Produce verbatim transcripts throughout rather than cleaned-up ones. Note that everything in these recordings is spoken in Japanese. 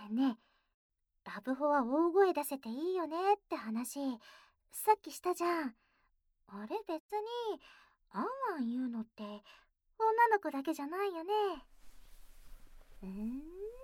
ねえ、ラブホは大声出せていいよねって話、さっきしたじゃん。あれ別に、あんあん言うのって女の子だけじゃないよね。うーん、ひ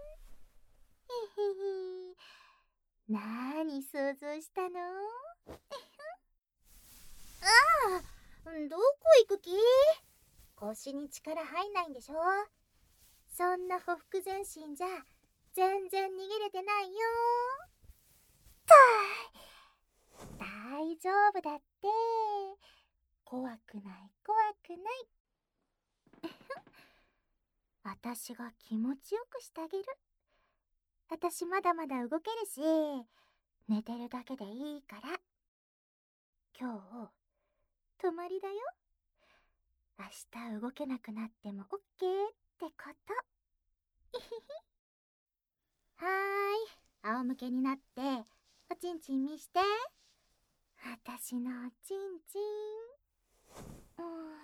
ひひ。なーに想像したの？ああ、どこ行く気？腰に力入んないんでしょ？そんなほふ前進じゃ全然逃げれてないよ。た大丈夫だって。怖くない怖くない。私が気持ちよくしてあげる。私まだまだ動けるし、寝てるだけでいいから。今日泊まりだよ。明日動けなくなってもオッケーってこと。はーい、仰向けになっておちんちん見して。私のおちんちん。うーん、うーん、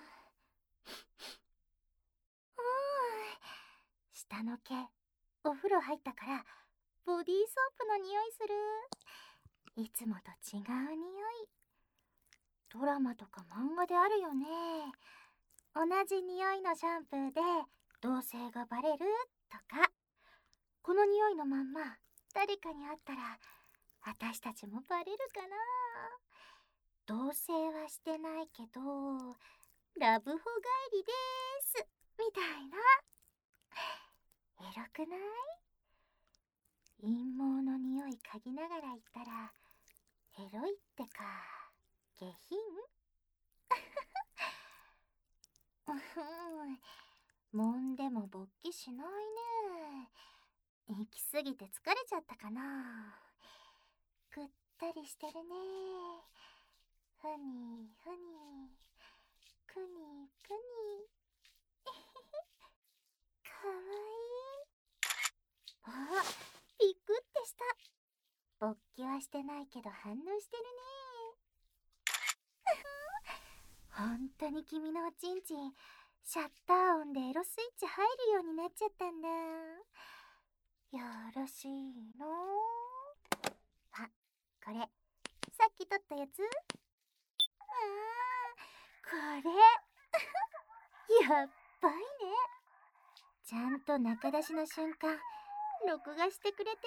下の毛お風呂入ったからボディーソープの匂いする。いつもと違う匂い。ドラマとか漫画であるよね。同じ匂いのシャンプーで同性がバレるとか。この匂いのまんま誰かに会ったら私たちもバレるかな。同棲はしてないけどラブホ帰りですみたいな。エロくない？陰謀の匂い嗅ぎながら言ったらエロいってか。下品。うふん、揉んでも勃起しないね。行き過ぎて疲れちゃったかな。ぐったりしてるね。ふにふに、くにくに。かわいい。あ、ピクってした。勃起はしてないけど反応してるね。ほんとに君のおちんちんシャッター音でエロスイッチ入るようになっちゃったんだ。よろしいの？あ、これさっき撮ったやつ？あー、これやっばいね。ちゃんと中出しの瞬間録画してくれてる。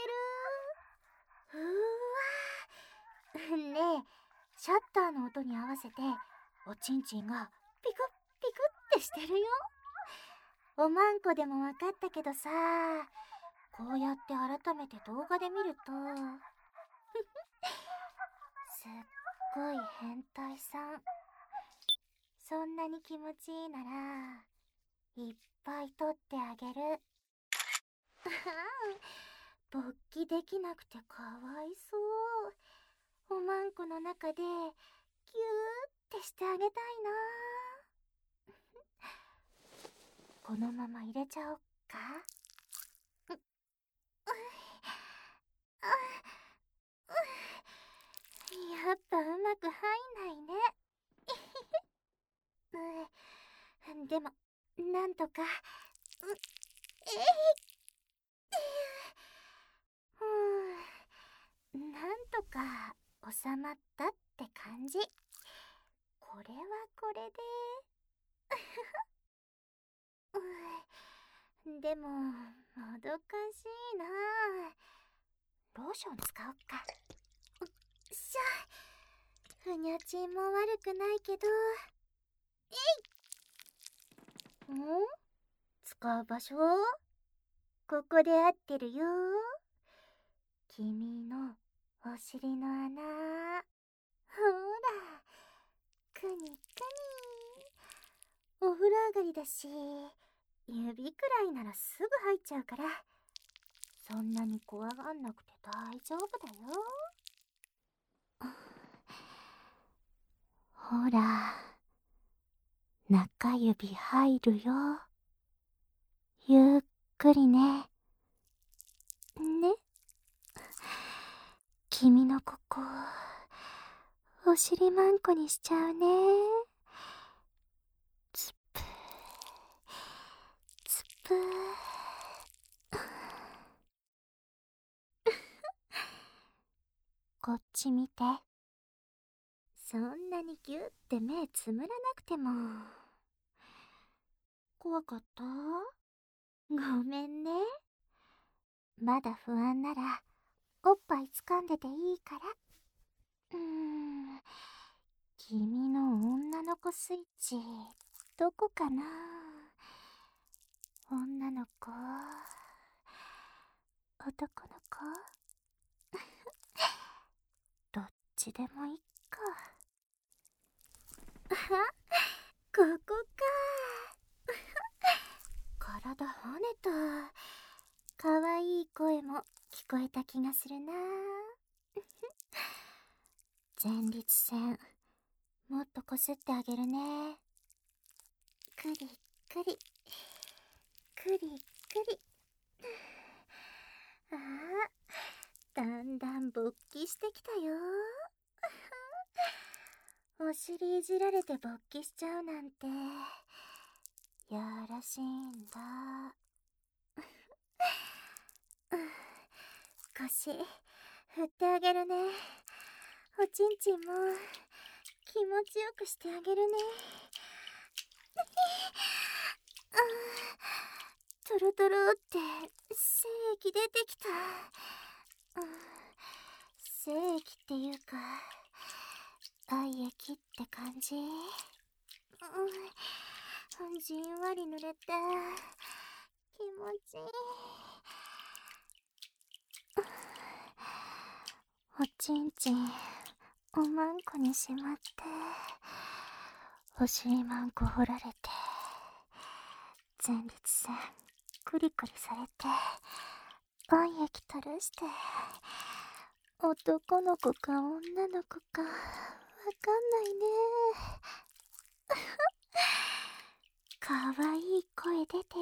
うーわー。ねえ、シャッターの音に合わせておちんちんがピクッピクってしてるよ。おまんこでもわかったけどさ、こうやって改めて動画で見るとすっごい変態さん。そんなに気持ちいいならいっぱい撮ってあげる。勃起できなくてかわいそう。おまんこの中でギューってしてあげたいな。このまま入れちゃおっか。う、う、あ、う、やっぱうまく入んないね。うん、でもなんとか。う、えい、ふう、なんとか収まったって感じ。これはこれでうん、でももどかしいな。ローション使おっか。うっしゃ、ふにゃちんも悪くないけど。えい。ん？使う場所ここで合ってるよ。君のお尻の穴。ほら、くにくに。お風呂上がりだし指くらいならすぐ入っちゃうから、そんなに怖がんなくて大丈夫だよ。ほら、中指入るよ。ゆっくりね。ね。君のここ、お尻まんこにしちゃうね。つぷー、つぷー。 こっち見て。そんなにギュって目つむらなくても。怖かった？ごめんね。まだ不安ならおっぱい掴んでていいから。うーん、君の女の子スイッチどこかな？女の子、男の子どっちでもいっか。あ、ここか。体跳ねた。かわいい声も聞こえた気がするな。前立腺もっとこすってあげるね。くりくりくりくり。ああ、だんだん勃起してきたよ。お尻いじられて勃起しちゃうなんてやらしいんだ。腰振ってあげるね。おちんちんも気持ちよくしてあげるね。トロトロって精液出てきた。精液っていうか愛液って感じ。じんわり濡れて気持ちいい。おちんちんおまんこにしまって、お尻まんこ掘られて、前立腺クリクリされて、愛液垂らして、男の子か女の子かわかんないね。かわいい声出て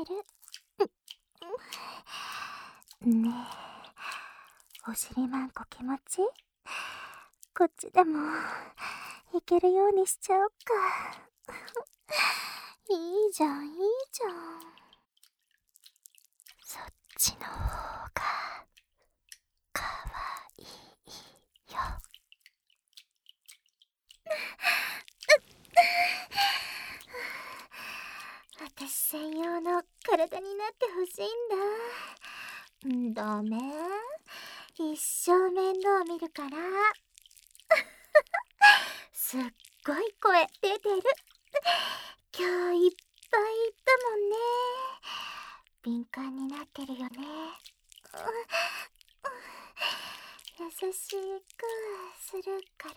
る。ねえ、お尻まんこ気持ち？こっちでもいけるようにしちゃおっか。いいじゃんいいじゃん。そっちの方がかわいいよ。私専用の体になってほしいんだ。ダメ？一生面倒見るから。すっごい声出てる。今日いっぱい言ったもんね。敏感になってるよね。優しくするから。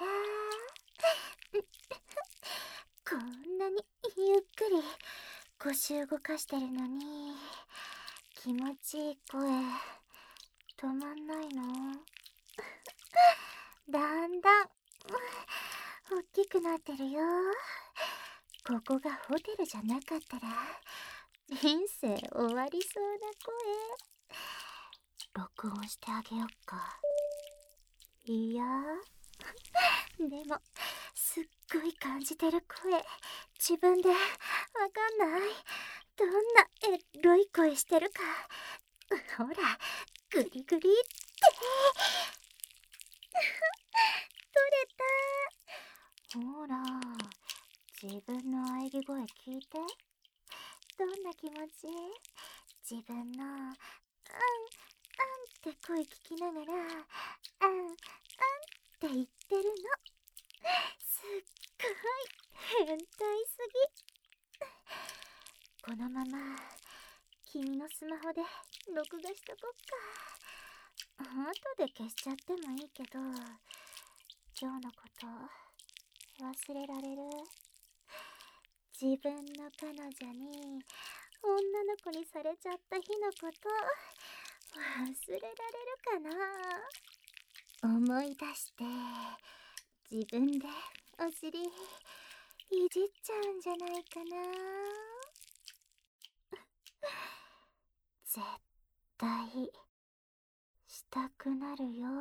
こんなにゆっくり腰動かしてるのに気持ちいい声止まんないの？だんだん大きくなってるよ。ここがホテルじゃなかったら人生終わりそうな声。録音してあげよっか。いやでもすっごい感じてる声自分でわかんない。どんなエロい声してるか。ほらグリグリって取れた。ほら自分の喘ぎ声聞いて。どんな気持ち？自分の「あんあん」って声聞きながら「あんあん」って言ってるの。すっごい変態すぎ。このまま君のスマホで録画しとこっか。後で消しちゃってもいいけど、今日のこと忘れられる？自分の彼女に女の子にされちゃった日のこと忘れられるかな。思い出して自分でお尻いじっちゃうんじゃないかな。絶対したくなるよ。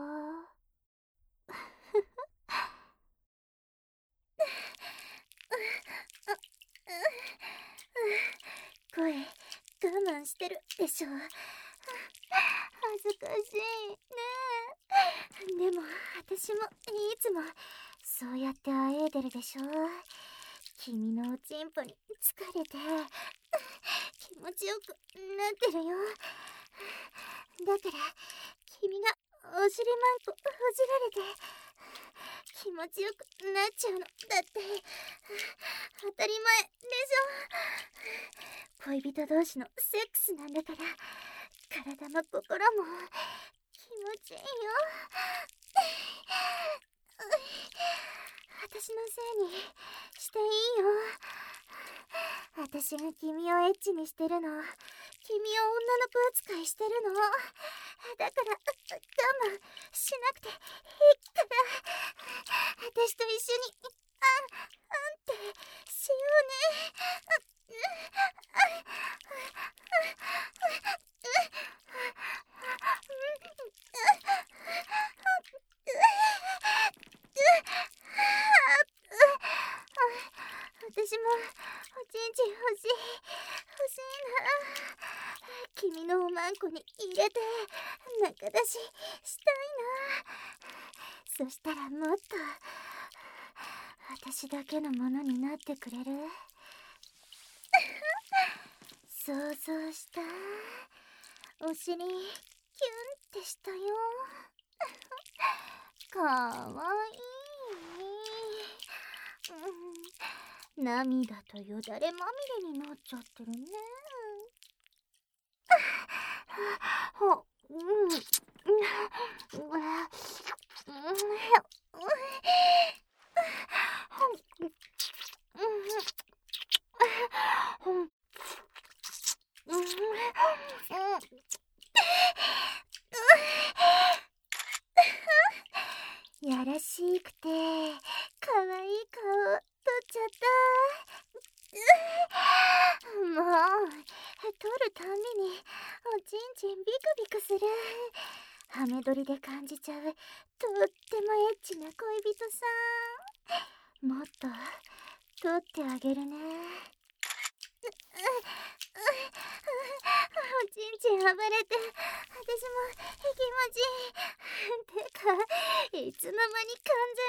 声我慢してるでしょ。恥ずかしいねでも私もいつもそうやってあえいでるでしょ。君のおちんぽに疲れて気持ちよくなってるよ。だから君がおしりマンコほじられて気持ちよくなっちゃうのだって当たり前でしょ。恋人同士のセックスなんだから体も心も気持ちいいよ。私のせいにしていいよ。私が君をエッチにしてるの、君を女の子扱いしてるの。だから我慢しなくていいから、私と一緒にあんあんってしようね。私もおちんちん欲しい欲しいな。君のおまんこに入れて中出ししたいな。そしたらもっと私だけのものになってくれる。想像した。お尻キュンってしたよ。かわいい。うん、涙とよだれまみれになっちゃってるね。は、うん、うん、うん、やらしくてかわいい顔撮っちゃった。もう撮るたんびにおちんちんビクビクする。ハメ撮りで感じちゃうとってもエッチな恋人さん。もっと撮ってあげるね。おちんちん暴れて私も気持ちいい。てかいつの間に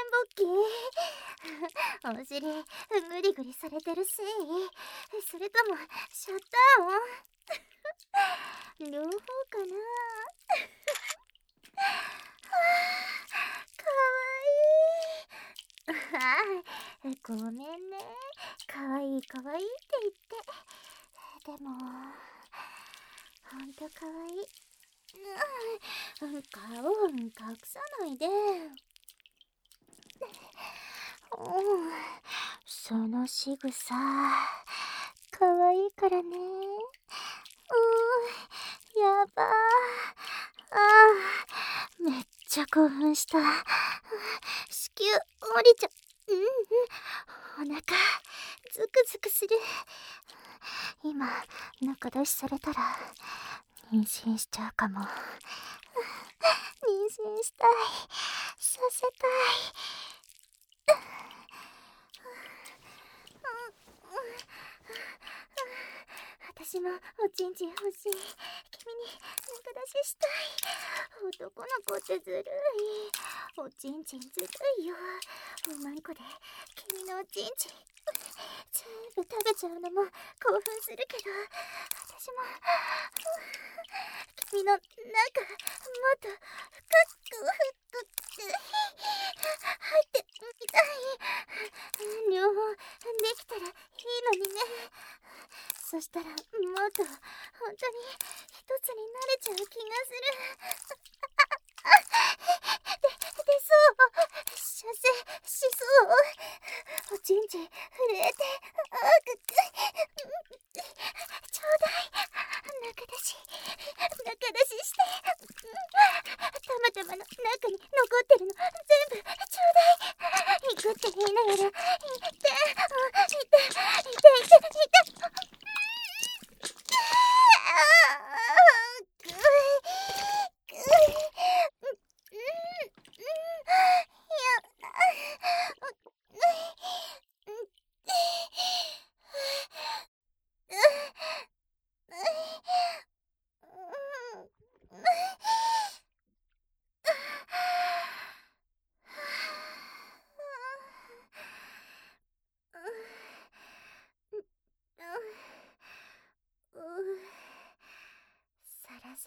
完全勃起。お尻グリグリされてるせい、それともシャッター音両方かな。かわいい。あごめんね、かわいいかわいいって言って。でもほんとかわいい。うん、顔隠さないで。その仕草かわいいからね。うん、やばー。あー、めっちゃ興奮した。子宮降りちゃう。うん、お腹ズクズクする。今中出しされたら妊娠しちゃうかも。妊娠したい、させたい。私もおちんちん欲しい。君に中出ししたい。男の子ってずるい。おちんちんずるいよ。おまんこで君のおちんちん全部食べちゃうのも興奮するけど、私も君の中もっと深く入ってみたい。両方できたらいいのにね。そしたらもっと本当に一つになれちゃう気がする。で、出そう。射精しそう。おちんちん震えて、あくく。ちょうだい。中出し、中出しして。たまたまの中に残ってるの全部ちょうだい。行くって言いながら、いて、いて、いて、いて、いて、いて。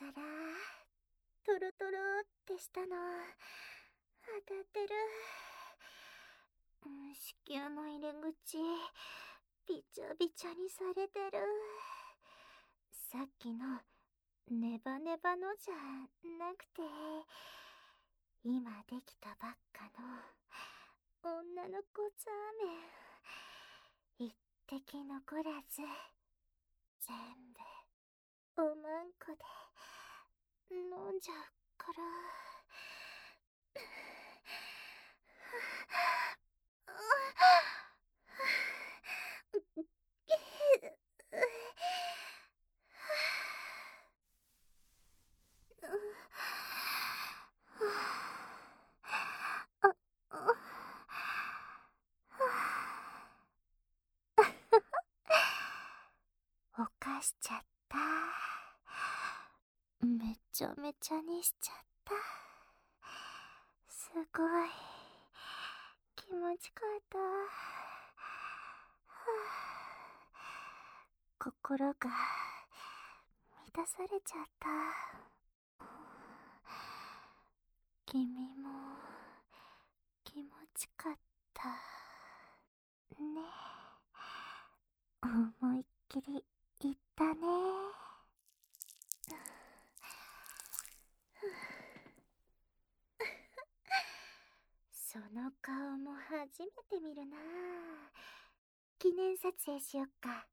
さらトロトロってしたの当たってる。うん、子宮の入り口びちゃびちゃにされてる。さっきのネバネバのじゃなくて、今できたばっかの女の子ザーメン一滴残らず全部おまんこで飲んじゃうから。おかしちゃった。めちゃめちゃにしちゃった。すごい気持ちかった。心が満たされちゃった。君も気持ちかったね。思いっきり言ったね。その顔も初めて見るな。記念撮影しよっか。